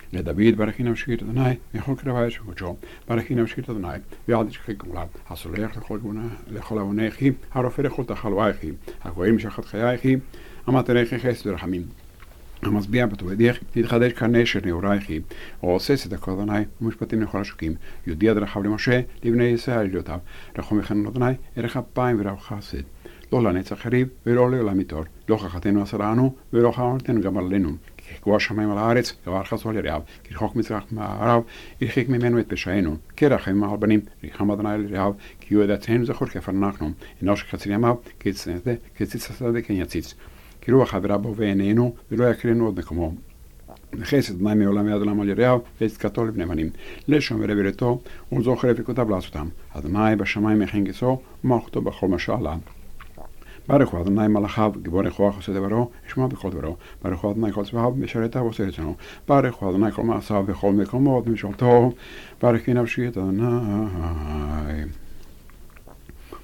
לדוד ברכי נפשי את אדוני מכל קרבי שחודשו ברכי נפשי את אדוני ואל תשכחי גמוליו הסולח לכל עוונך הרופא לכל תחלואיך הגואל משחת חייך המתנך חסד ורחמים המשביע בטובך תתחדש כנשר נעורייך ועושה צדקות אדוני ומשפטים לכל השוקים יודיע דרכיו למשה לבני ישראל עליותיו רחום וחנן אדוני ערך אפיים ורב חסד לא לנצח יריב ולא לעולם יטור לא חכתנו עשרנו ולא חמרתנו גם עלינו כי חכו השמיים על הארץ גבר חסו על יריב כי רחוק מזרח מערב ירחיק ממנו את פשענו כרחם על בנים ריחם אדוני על יריב כי הוא ידעתנו זכור כפר אנחנו אנוש חציר ימיו כציץ השדה כן יציץ כי רוח חברה בו ועינינו ולא יקרנו עוד מקומו וחסד אדוני מעולם יד עולם על יריב וצדקתו לבני בנים לשם ולבירתו ולזוכר לפיקותיו לעשותם אדוני בשמיים יכין כיסאו ומלכותו בכל משלה ברוך הוא אדוני מלאכיו גיבור רוח עושה דברו ישמע בכל דברו ברוך הוא אדוני כל צבאיו משרתיו ועושה רצונו ברוך הוא אדוני כל מעשיו וכל מקומו ומשלתו ברכי נפשי את אדוני